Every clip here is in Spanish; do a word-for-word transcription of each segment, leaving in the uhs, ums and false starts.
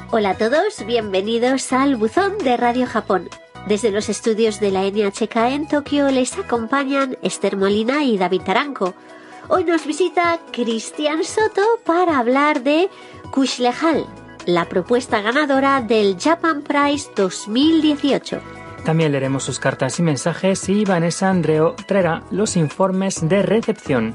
Hola a todos, bienvenidos al Buzón de Radio Japón. Desde los estudios de la N H K en Tokio les acompañan Esther Molina y David Taranco. Hoy nos visita Cristian Soto para hablar de Kuxlejal, la propuesta ganadora del Japan Prize dos mil dieciocho. También leeremos sus cartas y mensajes y Vanessa Andreo traerá los informes de recepción.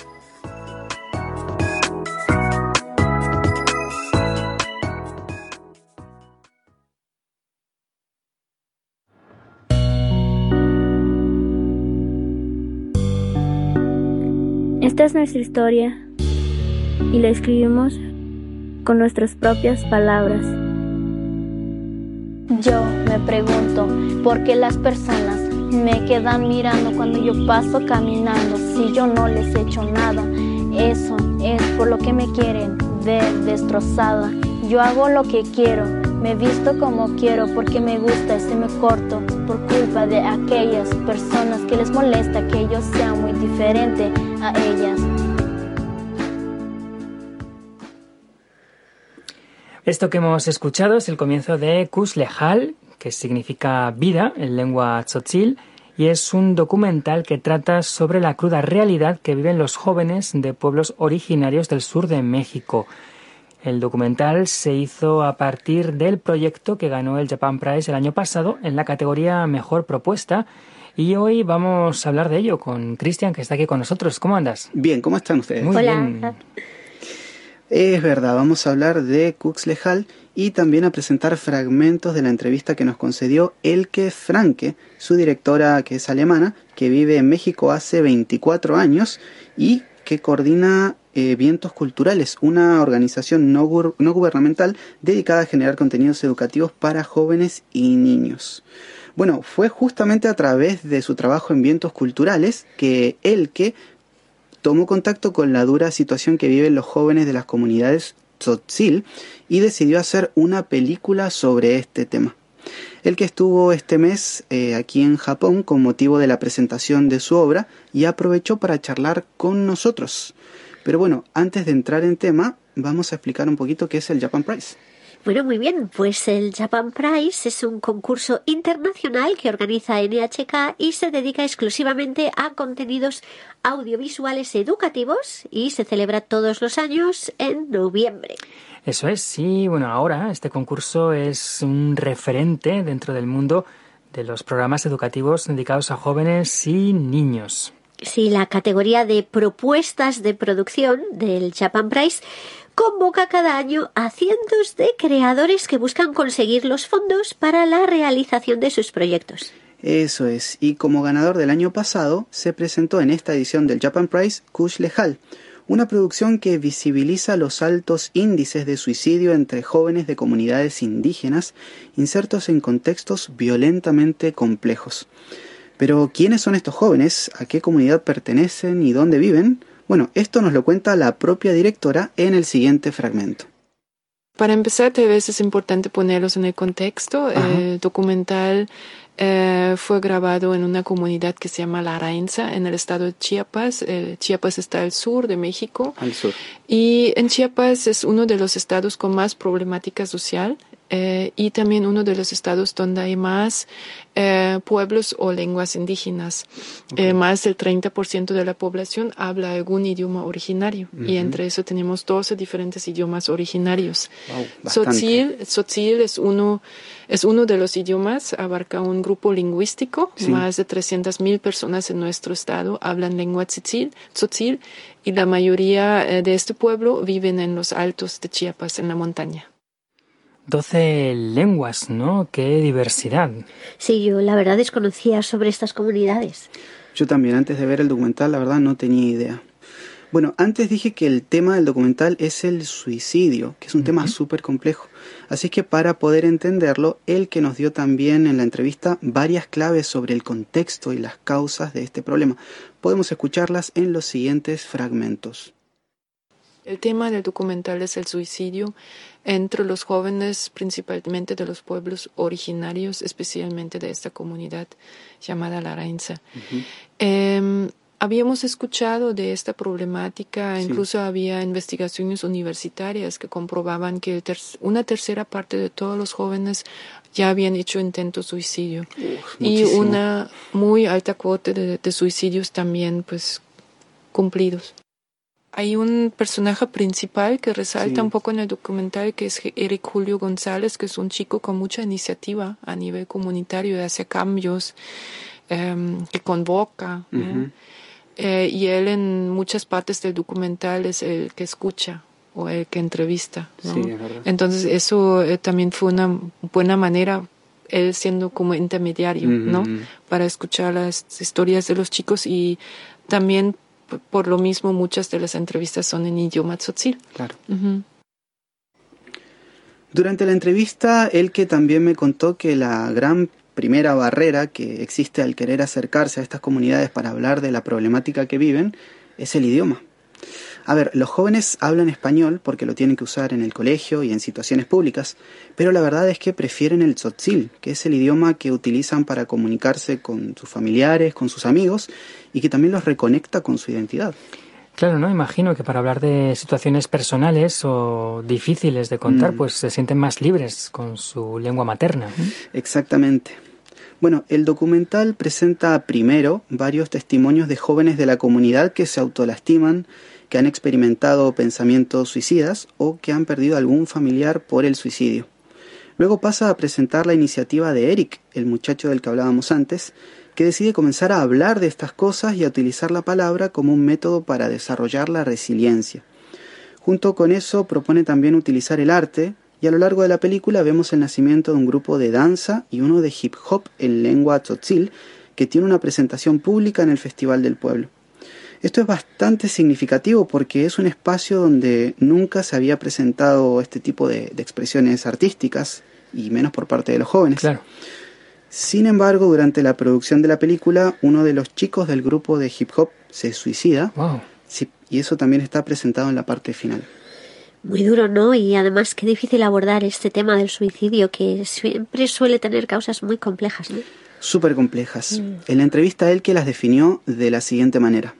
Esta es nuestra historia y la escribimos con nuestras propias palabras. Yo me pregunto por qué las personas me quedan mirando cuando yo paso caminando si yo no les he hecho nada. Eso es por lo que me quieren ver destrozada. Yo hago lo que quiero, me visto como quiero porque me gusta y se me corto por culpa de aquellas personas que les molesta que yo sea muy diferente a ellas. Esto que hemos escuchado es el comienzo de Kuxlejal, que significa vida en lengua tzotzil, y es un documental que trata sobre la cruda realidad que viven los jóvenes de pueblos originarios del sur de México. El documental se hizo a partir del proyecto que ganó el Japan Prize el año pasado en la categoría Mejor Propuesta, y hoy vamos a hablar de ello con Cristian, que está aquí con nosotros. ¿Cómo andas? Bien, ¿cómo están ustedes? Muy Hola. bien. Es verdad, vamos a hablar de Kuxlejal y también a presentar fragmentos de la entrevista que nos concedió Elke Franke, su directora, que es alemana, que vive en México hace veinticuatro años y que coordina eh, Vientos Culturales, una organización no, gu- no gubernamental dedicada a generar contenidos educativos para jóvenes y niños. Bueno, fue justamente a través de su trabajo en Vientos Culturales que Elke tomó contacto con la dura situación que viven los jóvenes de las comunidades tzotzil y decidió hacer una película sobre este tema. El que estuvo este mes eh, aquí en Japón con motivo de la presentación de su obra y aprovechó para charlar con nosotros. Pero bueno, antes de entrar en tema, vamos a explicar un poquito qué es el Japan Prize. Bueno, muy bien, pues el Japan Prize es un concurso internacional que organiza N H K y se dedica exclusivamente a contenidos audiovisuales educativos y se celebra todos los años en noviembre. Eso es, sí. Bueno, ahora este concurso es un referente dentro del mundo de los programas educativos dedicados a jóvenes y niños. Sí, la categoría de propuestas de producción del Japan Prize convoca cada año a cientos de creadores que buscan conseguir los fondos para la realización de sus proyectos. Eso es, y como ganador del año pasado se presentó en esta edición del Japan Prize Kuxlejal, una producción que visibiliza los altos índices de suicidio entre jóvenes de comunidades indígenas insertos en contextos violentamente complejos. Pero, ¿quiénes son estos jóvenes? ¿A qué comunidad pertenecen y dónde viven? Bueno, esto nos lo cuenta la propia directora en el siguiente fragmento. Para empezar, tal vez es importante ponerlos en el contexto. Ajá. El documental eh, fue grabado en una comunidad que se llama La Araenza, en el estado de Chiapas. Eh, Chiapas está al sur de México. Al sur. Y en Chiapas es uno de los estados con más problemática social. Eh, y también uno de los estados donde hay más eh, pueblos o lenguas indígenas. Okay. Eh, más del treinta por ciento de la población habla algún idioma originario, uh-huh. y entre eso tenemos doce diferentes idiomas originarios. Wow, Tzotzil, Tzotzil es uno, es uno de los idiomas, abarca un grupo lingüístico, sí. Más de trescientas mil personas en nuestro estado hablan lengua tzotzil, Tzotzil, y la mayoría eh, de este pueblo viven en los altos de Chiapas, en la montaña. Doce lenguas, ¿no? ¡Qué diversidad! Sí, yo la verdad desconocía sobre estas comunidades. Yo también, antes de ver el documental, la verdad no tenía idea. Bueno, antes dije que el tema del documental es el suicidio, que es un uh-huh. tema súper complejo. Así que para poder entenderlo, él que nos dio también en la entrevista varias claves sobre el contexto y las causas de este problema. Podemos escucharlas en los siguientes fragmentos. El tema del documental es el suicidio entre los jóvenes, principalmente de los pueblos originarios, especialmente de esta comunidad llamada La Araenza. Uh-huh. Eh, habíamos escuchado de esta problemática, Sí. incluso había investigaciones universitarias que comprobaban que el ter- una tercera parte de todos los jóvenes ya habían hecho intentos de suicidio. Uf, Y muchísimo. una muy alta cuota de, de suicidios también pues cumplidos. Hay un personaje principal que resalta Sí. un poco en el documental, que es Eric Julio González, que es un chico con mucha iniciativa a nivel comunitario, hace cambios, em, que convoca, ¿no? Ujú. Eh, y él en muchas partes del documental es el que escucha o el que entrevista, ¿no? Sí, es verdad. Entonces eso eh, también fue una buena manera, él siendo como intermediario, ¿no? Ujú. Para escuchar las historias de los chicos, y también p- por lo mismo muchas de las entrevistas son en idioma tzotzil. Claro. Ujú. Durante la entrevista, Elke también me contó que la gran primera barrera que existe al querer acercarse a estas comunidades para hablar de la problemática que viven es el idioma. A ver, los jóvenes hablan español porque lo tienen que usar en el colegio y en situaciones públicas, pero la verdad es que prefieren el tzotzil, que es el idioma que utilizan para comunicarse con sus familiares, con sus amigos, y que también los reconecta con su identidad. Claro, ¿no? Imagino que para hablar de situaciones personales o difíciles de contar, Mm. pues se sienten más libres con su lengua materna. Exactamente. Bueno, el documental presenta primero varios testimonios de jóvenes de la comunidad que se autolastiman, que han experimentado pensamientos suicidas o que han perdido algún familiar por el suicidio. Luego pasa a presentar la iniciativa de Eric, el muchacho del que hablábamos antes, que decide comenzar a hablar de estas cosas y a utilizar la palabra como un método para desarrollar la resiliencia. Junto con eso propone también utilizar el arte, y a lo largo de la película vemos el nacimiento de un grupo de danza y uno de hip hop en lengua tzotzil que tiene una presentación pública en el Festival del Pueblo. Esto es bastante significativo porque es un espacio donde nunca se había presentado este tipo de, de expresiones artísticas, y menos por parte de los jóvenes. Claro. Sin embargo, durante la producción de la película, uno de los chicos del grupo de hip hop se suicida. Wow. Sí, y eso también está presentado en la parte final. Muy duro, ¿no? Y además qué difícil abordar este tema del suicidio, que siempre suele tener causas muy complejas, ¿no? Súper complejas. Mm. En la entrevista, él que las definió de la siguiente manera.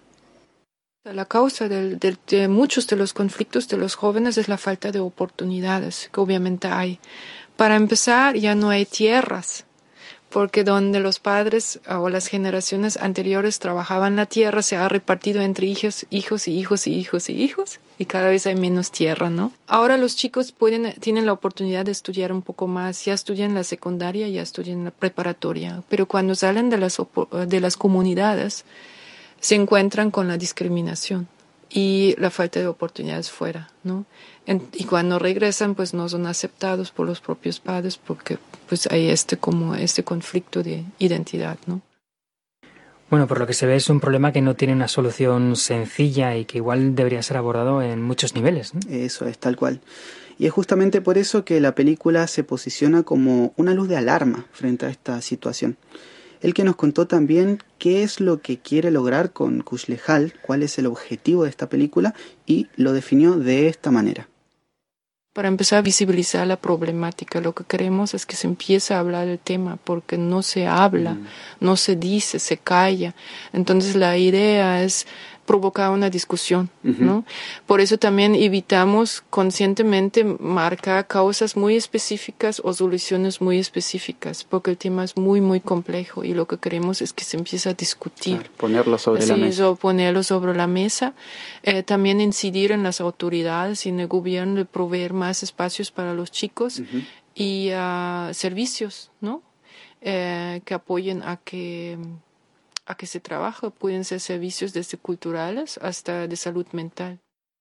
La causa del- del- de muchos de los conflictos de los jóvenes es la falta de oportunidades, que obviamente hay. Para empezar, ya no hay tierras, porque donde los padres o las generaciones anteriores trabajaban la tierra, se ha repartido entre hijos, hijos y hijos y hijos y hijos, y cada vez hay menos tierra, ¿no? Ahora los chicos pueden, tienen la oportunidad de estudiar un poco más, ya estudian la secundaria, ya estudian la preparatoria, pero cuando salen de las, opo- de las comunidades, se encuentran con la discriminación y la falta de oportunidades fuera, ¿no? En- y cuando regresan, pues no son aceptados por los propios padres porque pues hay este como este conflicto de identidad, ¿no? Bueno, por lo que se ve es un problema que no tiene una solución sencilla y que igual debería ser abordado en muchos niveles, ¿no? Eso es, tal cual. Y es justamente por eso que la película se posiciona como una luz de alarma frente a esta situación. El que nos contó también qué es lo que quiere lograr con Kush Lehal, cuál es el objetivo de esta película, y lo definió de esta manera. Para empezar a visibilizar la problemática, lo que queremos es que se empiece a hablar del tema, porque no se habla, Mm. no se dice, se calla. Entonces la idea es provocar una discusión, Ujú. ¿no? Por eso también evitamos conscientemente marcar causas muy específicas o soluciones muy específicas, porque el tema es muy, muy complejo y lo que queremos es que se empiece a discutir. Claro, ponerlo sobre la Sí, mesa. eso, ponerlo sobre la mesa. Eh, también incidir en las autoridades y en el gobierno de proveer más espacios para los chicos Ujú. y ah, servicios, ¿no? Eh, que apoyen a que a que se trabaje. Pueden ser servicios desde culturales hasta de salud mental.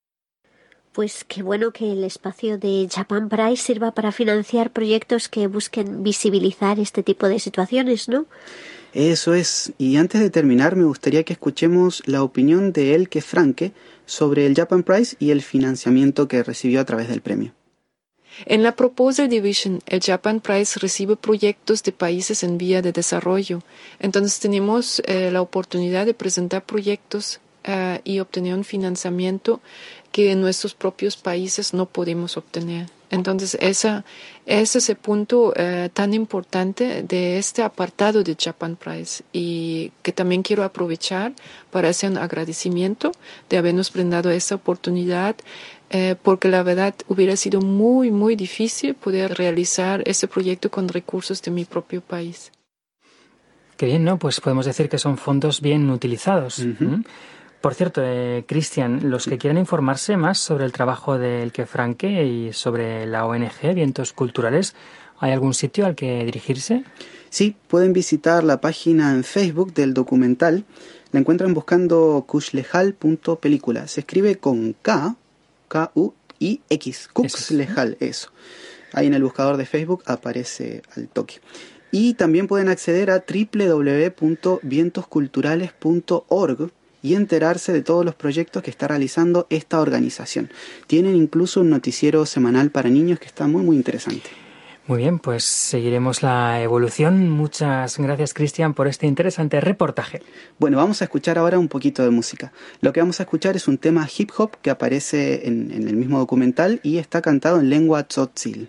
Pues qué bueno que el espacio de Japan Prize sirva para financiar proyectos que busquen visibilizar este tipo de situaciones, ¿no? Eso es. Y antes de terminar, me gustaría que escuchemos la opinión de Elke Franke sobre el Japan Prize y el financiamiento que recibió a través del premio. En la Proposal Division, el Japan Prize recibe proyectos de países en vía de desarrollo. Entonces tenemos eh, la oportunidad de presentar proyectos eh, y obtener un financiamiento que en nuestros propios países no podemos obtener. Entonces, esa, ese es el punto eh, tan importante de este apartado de Japan Prize y que también quiero aprovechar para hacer un agradecimiento de habernos brindado esta oportunidad, eh, porque la verdad hubiera sido muy, muy difícil poder realizar este proyecto con recursos de mi propio país. Qué bien, ¿no? Pues podemos decir que son fondos bien utilizados. Uh-huh. ¿Mm? Por cierto, eh, Cristian, los que quieran informarse más sobre el trabajo de Elke Franke y sobre la O N G Vientos Culturales, ¿hay algún sitio al que dirigirse? Sí, pueden visitar la página en Facebook del documental. La encuentran buscando Kuxlejal punto película. Se escribe con K, K U I X, Kuxlejal, eso. Ahí en el buscador de Facebook aparece al toque. Y también pueden acceder a doble u doble u doble u punto vientos culturales punto org y enterarse de todos los proyectos que está realizando esta organización. Tienen incluso un noticiero semanal para niños que está muy muy interesante. Muy bien, pues seguiremos la evolución. Muchas gracias, Cristian, por este interesante reportaje. Bueno, vamos a escuchar ahora un poquito de música. Lo que vamos a escuchar es un tema hip hop que aparece en, en el mismo documental y está cantado en lengua tzotzil.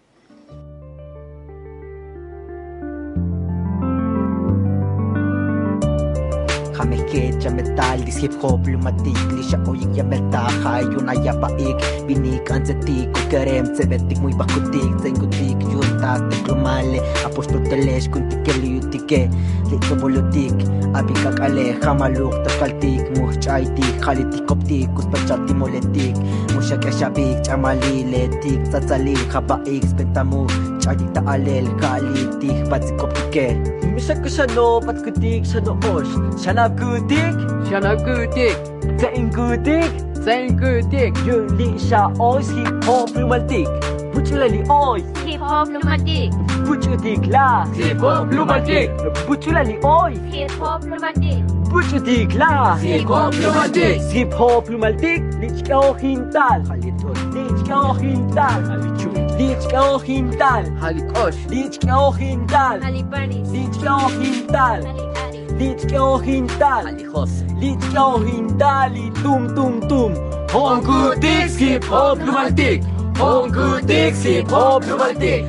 Hameket metal dis hip hop lumatik lisha oyik ya meta hayuna ya paik binik anzetik kerem sebetik muy bakutik zengutik junta teklumale apostoteles kuntikeli utike litso bolutik abikak ale hamaluk takaltik muhchaiti khalitik optik kuspachati moletik mushak shabik chamali letik tsatsali khabaik spentamu chadik ta alel kalitik patsikoptike misak sano patkutik sano os sana Gudik, Shana Gudik, Zain Gudik, Zain Gudik, Yuli Sha Ois Hip Hop Lumaltik, Butulali Ois Hip Hop Lumatik, Butudik La Hip Hop Lumatik, Butulali Ois Hip Hop Lumatik, Butudik La Hip Hop Lumatik, Hip Hop Lumaltik, Lichkao Hintal, Lichkao Hintal, Lichkao Hintal, Halikosh, Lichkao Hintal, Halipanis, Lichkao Hintal, Lichkao Hintal, Halijos, Lichkao Hintal y Tum Tum Tum. Hong Gudik, Hip Hop Lumaltik, Hong Gudik, Hip Hop Lumaltik.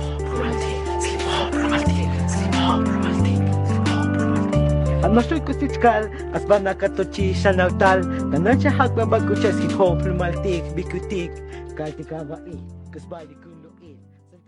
Almastoy kustichkal, asbana katochi shanautal, tanacha hakban bakuchas hip hop lumaltik, bikutik, kaltikabai, kusbadi kunluin.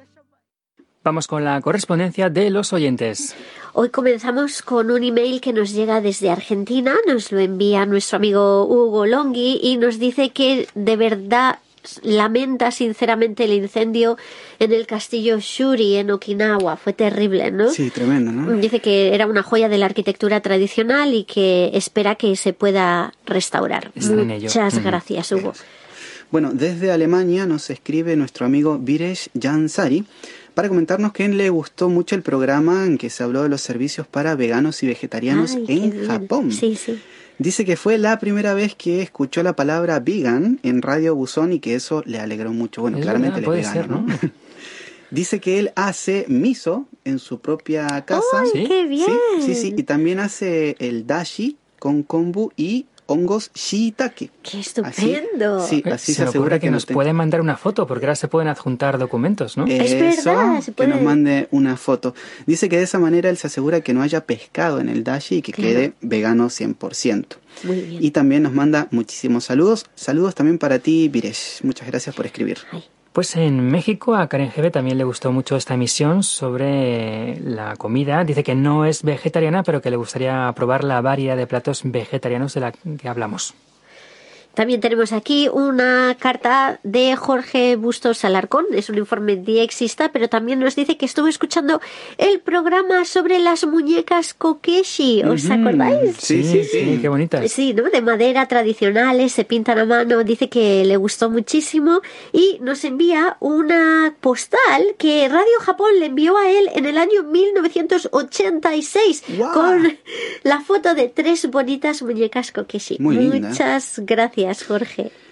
Vamos con la correspondencia de los oyentes. Hoy comenzamos con un email que nos llega desde Argentina, nos lo envía nuestro amigo Hugo Longhi y nos dice que de verdad lamenta sinceramente el incendio en el castillo Shuri en Okinawa. Fue terrible, ¿no? Sí, tremendo, ¿no? Dice que era una joya de la arquitectura tradicional y que espera que se pueda restaurar. Están en ello. Muchas gracias, Hugo. Bueno, desde Alemania nos escribe nuestro amigo Viresh Jansari para comentarnos que le gustó mucho el programa en que se habló de los servicios para veganos y vegetarianos Ay, en Japón. Sí, sí. Dice que fue la primera vez que escuchó la palabra vegan en Radio Buzón y que eso le alegró mucho. Bueno, Es claramente verdad, él es puede vegano, ser, ¿no? Dice que él hace miso en su propia casa. ¡Ay, ¿Sí? qué bien! Sí, sí, sí. Y también hace el dashi con kombu y hongos shiitake. ¡Qué estupendo! Así, sí, Eh, así se, se me asegura ocurre que, que nos no te- pueden mandar una foto, porque ahora se pueden adjuntar documentos, ¿no? Es Eso, verdad, se que nos puede. mande una foto. Dice que de esa manera él se asegura que no haya pescado en el dashi y que Claro. quede vegano cien por ciento. Muy bien. Y también nos manda muchísimos saludos. Saludos también para ti, Viresh. Muchas gracias por escribir. Ay. Pues en México a Karen G B también le gustó mucho esta emisión sobre la comida. Dice que no es vegetariana, pero que le gustaría probar la variedad de platos vegetarianos de la que hablamos. También tenemos aquí una carta de Jorge Bustos Alarcón, es un informe diexista, pero también nos dice que estuvo escuchando el programa sobre las muñecas kokeshi, ¿os Ujú. acordáis? Sí, sí, sí. Qué bonitas. Sí, ¿no? De madera tradicionales, se pintan a mano, dice que le gustó muchísimo y nos envía una postal que Radio Japón le envió a él en el año mil novecientos ochenta y seis ¡Guau! con la foto de tres bonitas muñecas kokeshi. Muy linda. Muchas gracias, Jorge.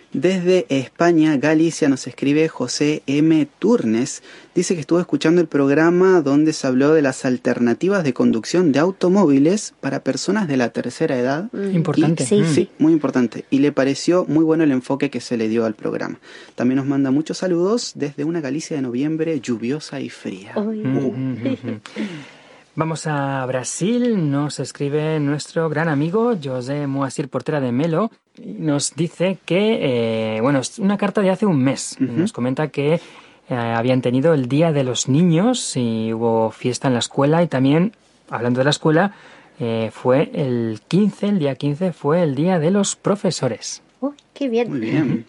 Desde España, Galicia, nos escribe José M. Turnes. Dice que estuvo escuchando el programa donde se habló de las alternativas de conducción de automóviles para personas de la tercera edad. Importante. Y, sí, sí, sí, muy importante. Y le pareció muy bueno el enfoque que se le dio al programa. También nos manda muchos saludos desde una Galicia de noviembre lluviosa y fría. Uy. Uh. Vamos a Brasil, nos escribe nuestro gran amigo José Moacir Portera de Melo. Nos dice que, eh, bueno, es una carta de hace un mes. Uh-huh. Nos comenta que eh, habían tenido el Día de los Niños y hubo fiesta en la escuela y también, hablando de la escuela, eh, fue el quince, el día quince fue el Día de los Profesores. Oh, ¡qué bien! Muy bien.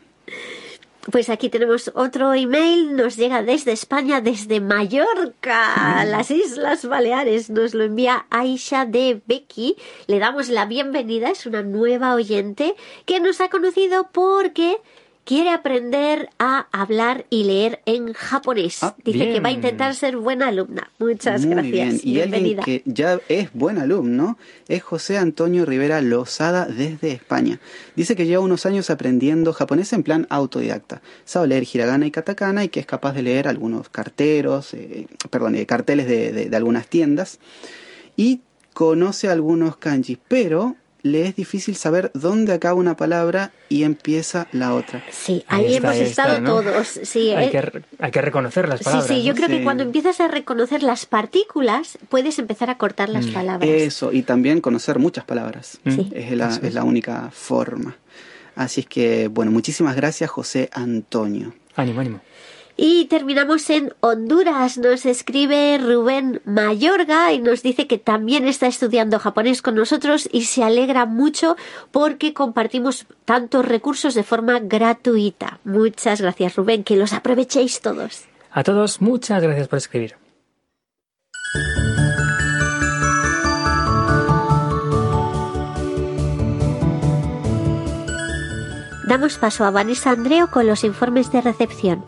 Pues aquí tenemos otro email, nos llega desde España, desde Mallorca, las Islas Baleares. Nos lo envía Aisha de Becky. Le damos la bienvenida, es una nueva oyente que nos ha conocido porque quiere aprender a hablar y leer en japonés. Ah, Dice bien. que va a intentar ser buena alumna. Muchas Muy gracias. Bien. Y bienvenida. alguien que ya es buen alumno es José Antonio Rivera Lozada desde España. Dice que lleva unos años aprendiendo japonés en plan autodidacta. Sabe leer hiragana y katakana y que es capaz de leer algunos carteros, eh, perdón, eh, carteles de, de, de algunas tiendas. Y conoce algunos kanjis, pero le es difícil saber dónde acaba una palabra y empieza la otra. Sí, ahí, Ahí está, hemos ahí estado está, ¿no? todos. Sí, Hay ¿eh? que, hay que reconocer las palabras. Sí, sí, yo ¿no? creo Sí. que cuando empiezas a reconocer las partículas, puedes empezar a cortar las Mm. palabras. Eso, y también conocer muchas palabras. Sí. Es la, es la única forma. Así es que, bueno, muchísimas gracias, José Antonio. Ánimo, ánimo. Y terminamos en Honduras. Nos escribe Rubén Mayorga y nos dice que también está estudiando japonés con nosotros y se alegra mucho porque compartimos tantos recursos de forma gratuita. Muchas gracias, Rubén, que los aprovechéis todos. A todos, muchas gracias por escribir. Damos paso a Vanessa Andreo con los informes de recepción.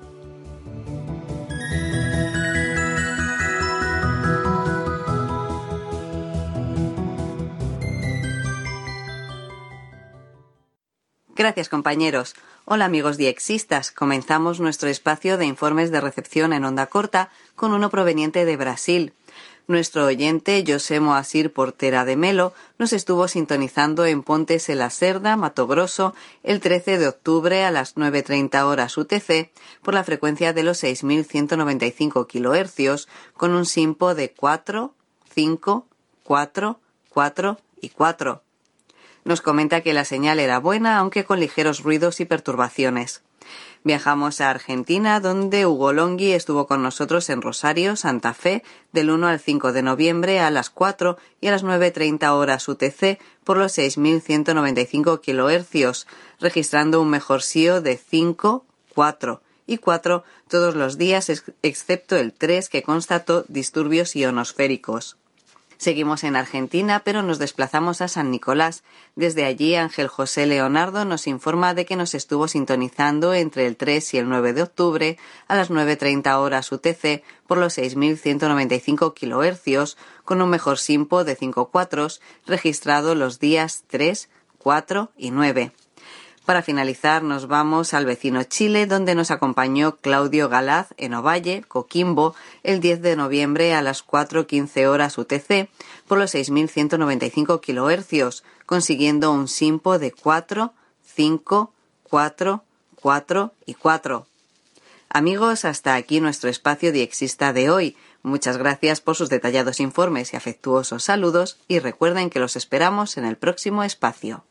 Gracias, compañeros. Hola, amigos diexistas. Comenzamos nuestro espacio de informes de recepción en onda corta con uno proveniente de Brasil. Nuestro oyente, José Moacir Portera de Melo, nos estuvo sintonizando en Pontes e la Cerda, Mato Grosso, el trece de octubre a las nueve treinta horas U T C por la frecuencia de los seis mil ciento noventa y cinco kilohercios con un simpo de cuatro, cinco, cuatro, cuatro y cuatro. Nos comenta que la señal era buena, aunque con ligeros ruidos y perturbaciones. Viajamos a Argentina, donde Hugo Longhi estuvo con nosotros en Rosario, Santa Fe, del uno al cinco de noviembre a las cuatro y a las nueve treinta horas U T C por los seis mil ciento noventa y cinco kilohercios, registrando un mejor S I O de cinco, cuatro y cuatro todos los días, ex- excepto el tres, que constató disturbios ionosféricos. Seguimos en Argentina, pero nos desplazamos a San Nicolás. Desde allí, Ángel José Leonardo nos informa de que nos estuvo sintonizando entre el tres y el nueve de octubre a las nueve treinta horas U T C por los seis mil ciento noventa y cinco kilohercios con un mejor simpo de cinco cuatros registrado los días tres, cuatro y nueve. Para finalizar, nos vamos al vecino Chile, donde nos acompañó Claudio Galaz en Ovalle, Coquimbo, el diez de noviembre a las cuatro quince horas U T C por los seis mil ciento noventa y cinco kilohercios, consiguiendo un simpo de cuatro, cinco, cuatro, cuatro y cuatro. Amigos, hasta aquí nuestro espacio diexista de hoy. Muchas gracias por sus detallados informes y afectuosos saludos y recuerden que los esperamos en el próximo espacio.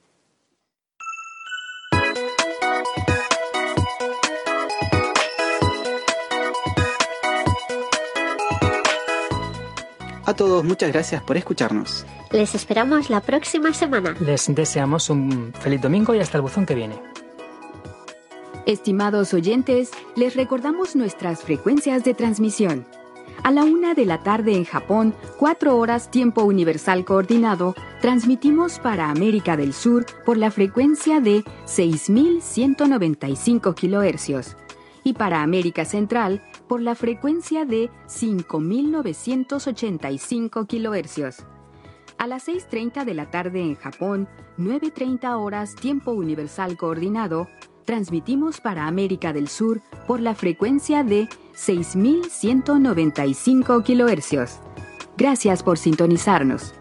A todos, muchas gracias por escucharnos. Les esperamos la próxima semana. Les deseamos un feliz domingo y hasta el buzón que viene. Estimados oyentes, les recordamos nuestras frecuencias de transmisión. A la una de la tarde en Japón, cuatro horas tiempo universal coordinado, transmitimos para América del Sur por la frecuencia de seis mil ciento noventa y cinco kilohercios y para América Central por la frecuencia de cinco mil novecientos ochenta y cinco kilohercios. A las seis treinta de la tarde en Japón, nueve treinta horas tiempo universal coordinado, Transmitimos para América del Sur por la frecuencia de seis mil ciento noventa y cinco kilohercios. Gracias por sintonizarnos.